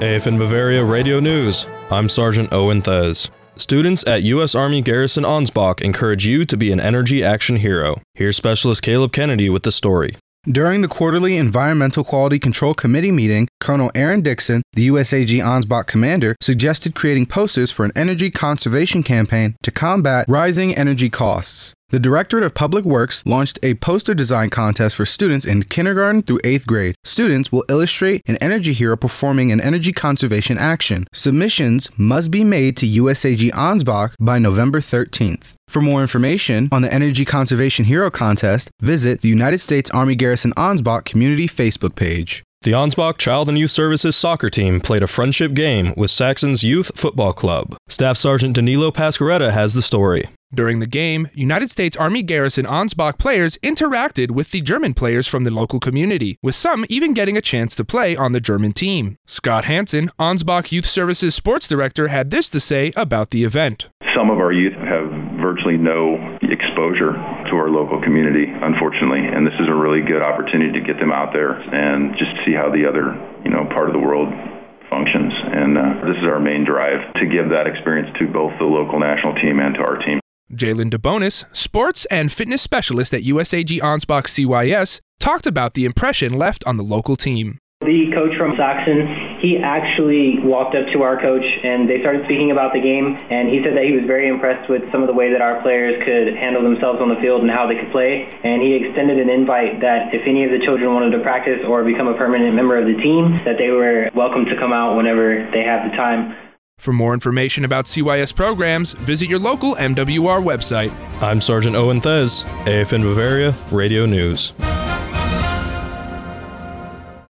AFN Bavaria Radio News. I'm Sergeant Owen Thez. Students at U.S. Army Garrison Ansbach encourage you to be an energy action hero. Here's Specialist Caleb Kennedy with the story. During the quarterly Environmental Quality Control Committee meeting, Colonel Aaron Dixon, the USAG Ansbach commander, suggested creating posters for an energy conservation campaign to combat rising energy costs. The Directorate of Public Works launched a poster design contest for students in kindergarten through 8th grade. Students will illustrate an energy hero performing an energy conservation action. Submissions must be made to USAG Ansbach by November 13th. For more information on the Energy Conservation Hero Contest, visit the United States Army Garrison Ansbach Community Facebook page. The Ansbach Child and Youth Services soccer team played a friendship game with Saxon's Youth Football Club. Staff Sergeant Danilo Pascaretta has the story. During the game, United States Army Garrison Ansbach players interacted with the German players from the local community, with some even getting a chance to play on the German team. Scott Hansen, Ansbach Youth Services Sports Director, had this to say about the event. Some of our youth have virtually no exposure to our local community, unfortunately, and this is a really good opportunity to get them out there and just see how the other, part of the world functions. And this is our main drive, to give that experience to both the local national team and to our team. Jalen DeBonis, sports and fitness specialist at USAG Ansbach CYS, talked about the impression left on the local team. The coach from Saxon, he actually walked up to our coach and they started speaking about the game, and he said that he was very impressed with some of the way that our players could handle themselves on the field and how they could play, and he extended an invite that if any of the children wanted to practice or become a permanent member of the team, that they were welcome to come out whenever they have the time. For more information about CYS programs, visit your local MWR website. I'm Sergeant Owen Thez, AFN Bavaria Radio News.